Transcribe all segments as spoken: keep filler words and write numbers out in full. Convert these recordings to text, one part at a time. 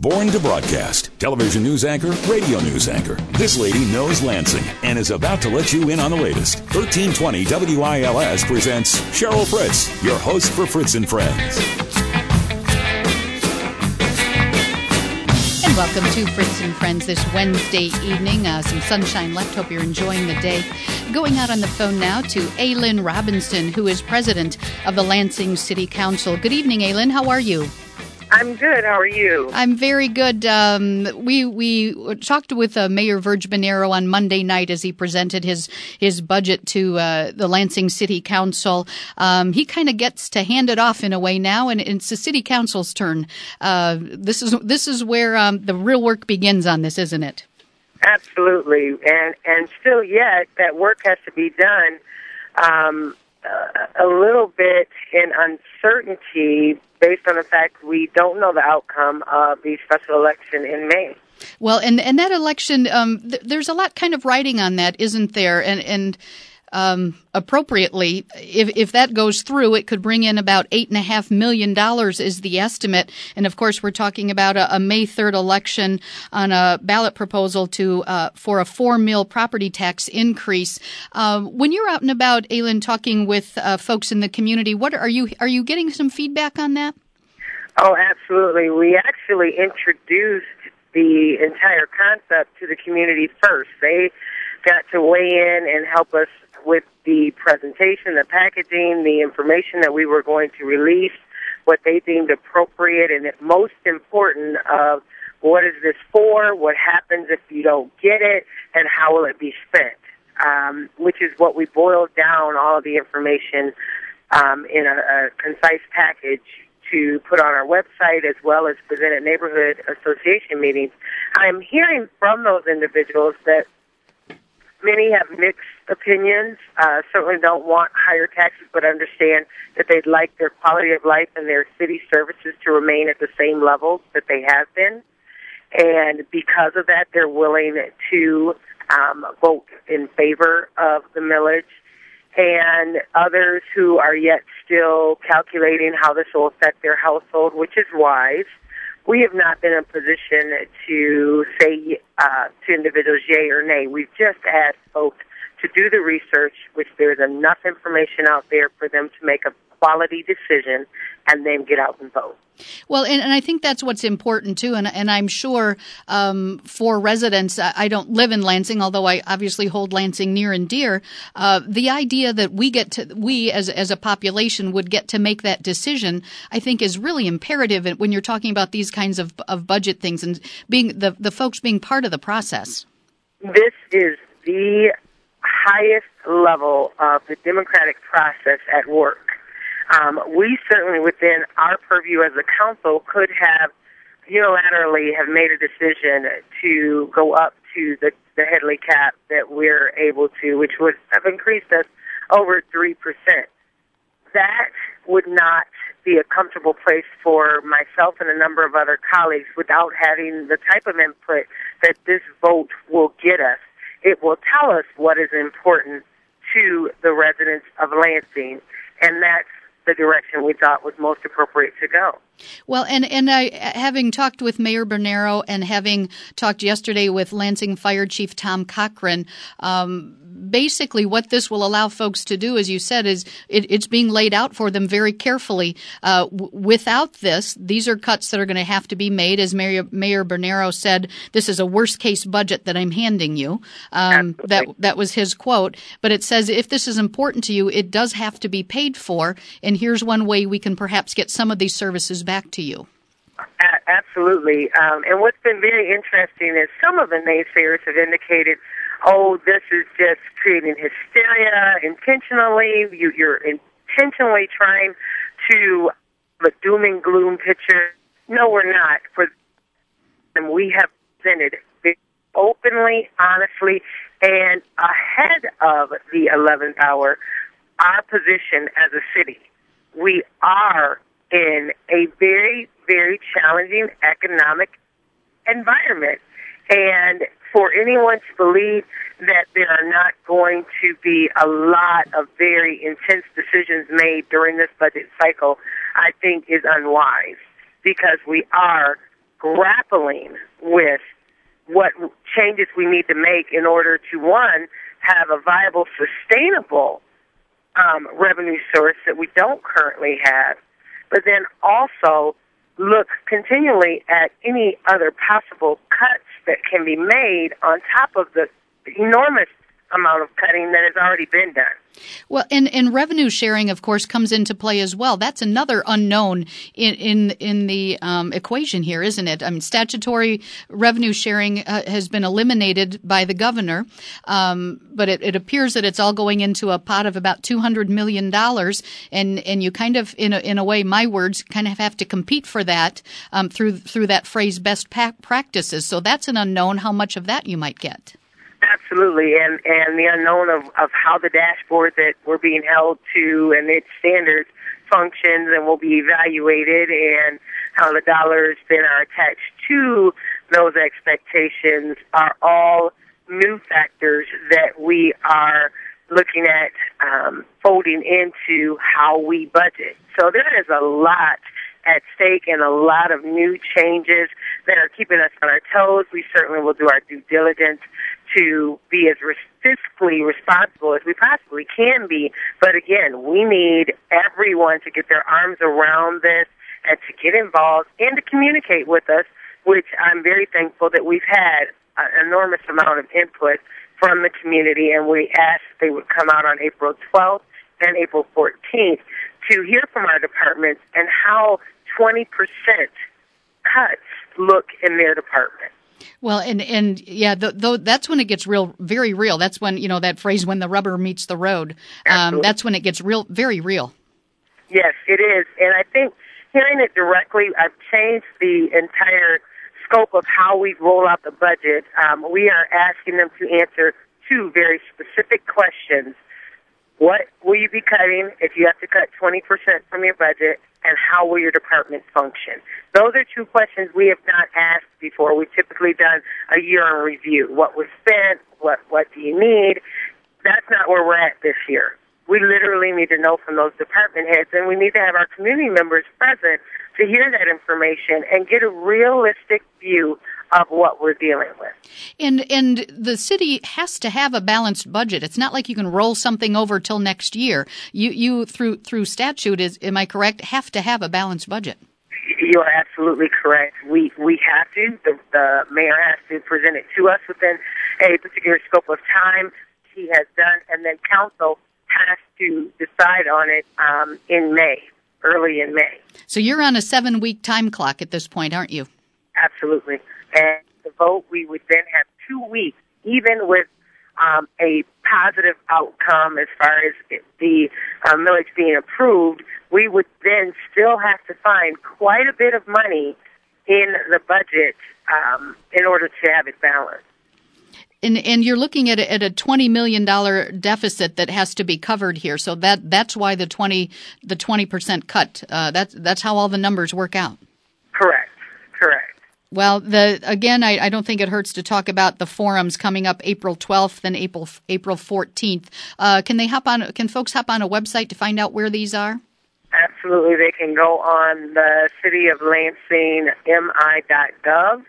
Born to broadcast, television news anchor, radio news anchor. This lady knows Lansing and is about to let you in on the latest. thirteen twenty W I L S presents Cheryl Fritz, your host for Fritz and Friends. And welcome to Fritz and Friends this Wednesday evening. Uh, some sunshine left. Hope you're enjoying the day. Going out on the phone now to Aylin Robinson, who is president of the Lansing City Council. Good evening, Aylin. How are you? I'm good. How are you? I'm very good. Um, we we talked with uh, Mayor Virg Bernero on Monday night as he presented his his budget to uh, the Lansing City Council. Um, he kind of gets to hand it off in a way now, and it's the City Council's turn. Uh, this is this is where um, the real work begins on this, isn't it? Absolutely, and and still yet that work has to be done. Um, a little bit in uncertainty based on the fact we don't know the outcome of the special election in May. Well, and and that election, um, th- there's a lot kind of riding on that, isn't there? And and um, appropriately, if if that goes through, it could bring in about eight and a half million dollars is the estimate. And of course, we're talking about a, a May third election on a ballot proposal to uh, for a four mil property tax increase. Um, when you're out and about, Aylin, talking with uh, folks in the community, what are you are you getting some feedback on that? Oh, absolutely. We actually introduced the entire concept to the community first. They got to weigh in and help us with the presentation, the packaging, the information that we were going to release, what they deemed appropriate, and most important of what is this for, what happens if you don't get it, and how will it be spent, um, which is what we boiled down all of the information um, in a, a concise package to put on our website as well as present at neighborhood association meetings. I'm hearing from those individuals that many have mixed opinions, uh, certainly don't want higher taxes, but understand that they'd like their quality of life and their city services to remain at the same levels that they have been. And because of that, they're willing to um, vote in favor of the millage. And others who are yet still calculating how this will affect their household, which is wise. We have not been in a position to say uh, to individuals yay or nay. We've just asked folks to do the research, which there's enough information out there for them to make a quality decision and then get out and vote. Well, and, and I think that's what's important, too. And, and I'm sure um, for residents, I don't live in Lansing, although I obviously hold Lansing near and dear. Uh, the idea that we get to, we as, as a population would get to make that decision, I think is really imperative when you're talking about these kinds of, of budget things and being the, the folks being part of the process. This is the highest level of the democratic process at work. Um, we certainly, within our purview as a council, could have unilaterally have made a decision to go up to the, the Headley cap that we're able to, which would have increased us over three percent. That would not be a comfortable place for myself and a number of other colleagues without having the type of input that this vote will get us. It will tell us what is important to the residents of Lansing, and that's the direction we thought was most appropriate to go. Well, and, and I, having talked with Mayor Bernero and having talked yesterday with Lansing Fire Chief Tom Cochran, um, basically what this will allow folks to do, as you said, is it, it's being laid out for them very carefully. Uh, w- without this, these are cuts that are going to have to be made. As Mayor, Mayor Bernero said, this is a worst-case budget that I'm handing you. Um, that that was his quote. But it says if this is important to you, it does have to be paid for, and here's one way we can perhaps get some of these services back to you. A- absolutely. Um, and what's been very interesting is some of the naysayers have indicated, oh, this is just creating hysteria intentionally. You, you're intentionally trying to have a doom and gloom picture. No, we're not. For them, we have presented openly, honestly, and ahead of the eleventh hour, our position as a city. We are in a very, very challenging economic environment. And for anyone to believe that there are not going to be a lot of very intense decisions made during this budget cycle, I think is unwise, because we are grappling with what changes we need to make in order to, one, have a viable, sustainable um, revenue source that we don't currently have, but then also look continually at any other possible cuts that can be made on top of the enormous amount of cutting that has already been done. Well, and, and revenue sharing, of course, comes into play as well. That's another unknown in in, in the um, equation here, isn't it? I mean, statutory revenue sharing uh, has been eliminated by the governor, um, but it, it appears that it's all going into a pot of about two hundred million dollars, and, and you kind of, in a, in a way, my words, kind of have to compete for that um, through through that phrase best pa- practices. So that's an unknown how much of that you might get. Absolutely, and, and the unknown of, of how the dashboard that we're being held to and its standards functions and will be evaluated, and how the dollars then are attached to those expectations are all new factors that we are looking at um, folding into how we budget. So there is a lot at stake and a lot of new changes that are keeping us on our toes. We certainly will do our due diligence to be as fiscally responsible as we possibly can be. But again, we need everyone to get their arms around this and to get involved and to communicate with us, which I'm very thankful that we've had an enormous amount of input from the community, and we asked they would come out on April twelfth and April fourteenth to hear from our departments and how twenty percent cuts look in their department. Well, and, and yeah, th- th- that's when it gets real, very real. That's when, you know, that phrase, when the rubber meets the road, um, that's when it gets real, very real. Yes, it is. And I think hearing it directly, I've changed the entire scope of how we roll out the budget. Um, we are asking them to answer two very specific questions. What will you be cutting if you have to cut twenty percent from your budget, and how will your department function? Those are two questions we have not asked before. We've typically done a year in review. What was spent? What, what do you need? That's not where we're at this year. We literally need to know from those department heads, and we need to have our community members present to hear that information and get a realistic view of what we're dealing with. And and the city has to have a balanced budget. It's not like you can roll something over till next year. You you through through statute, is am I correct, have to have a balanced budget? You are absolutely correct. We we have to. The, the mayor has to present it to us within a particular scope of time. He has done, and then council has to decide on it um, in May, early in May. So you're on a seven-week time clock at this point, aren't you? Absolutely. And the vote, we would then have two weeks, even with um, a positive outcome as far as the uh, millage being approved, we would then still have to find quite a bit of money in the budget um, in order to have it balanced. And and you're looking at a, at a twenty million dollars deficit that has to be covered here. So that that's why the twenty the twenty percent cut. Uh, that's that's how all the numbers work out. Correct. Correct. Well, the again, I, I don't think it hurts to talk about the forums coming up April twelfth and April April fourteenth. Uh, can they hop on? Can folks hop on a website to find out where these are? Absolutely, they can go on the City of Lansing M I dot gov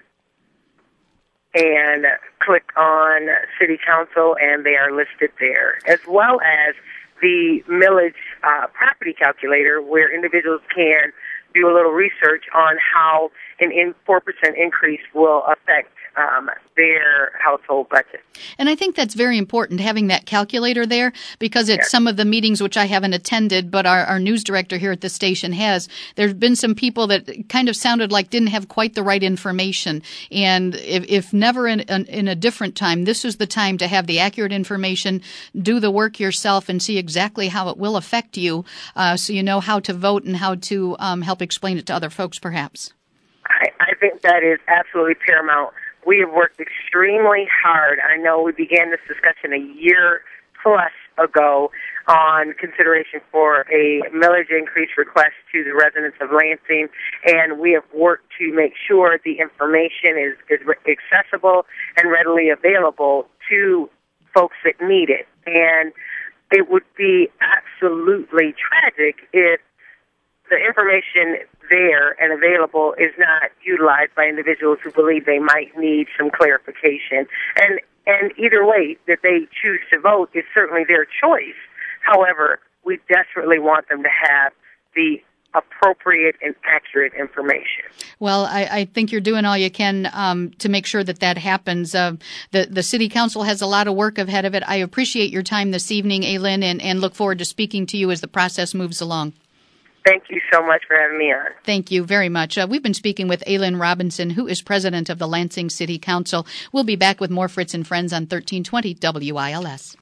and click on City Council, and they are listed there, as well as the millage uh, property calculator, where individuals can do a little research on how an in four percent increase will affect um, their household budget. And I think that's very important, having that calculator there, because at yes. some of the meetings, which I haven't attended, but our, our news director here at the station has, there's been some people that kind of sounded like didn't have quite the right information. And if, if never in, in, in a different time, this is the time to have the accurate information, do the work yourself, and see exactly how it will affect you, uh, so you know how to vote and how to um, help explain it to other folks, perhaps. I, I think that is absolutely paramount. We have worked extremely hard. I know we began this discussion a year plus ago on consideration for a millage increase request to the residents of Lansing, and we have worked to make sure the information is, is accessible and readily available to folks that need it. And it would be absolutely tragic if the information there and available is not utilized by individuals who believe they might need some clarification. And and either way that they choose to vote is certainly their choice. However, we desperately want them to have the appropriate and accurate information. Well, I, I think you're doing all you can um, to make sure that that happens. Uh, the the City Council has a lot of work ahead of it. I appreciate your time this evening, Aylin, and, and look forward to speaking to you as the process moves along. Thank you so much for having me on. Thank you very much. Uh, we've been speaking with Aylin Robinson, who is president of the Lansing City Council. We'll be back with more Fritz and Friends on thirteen twenty W I L S.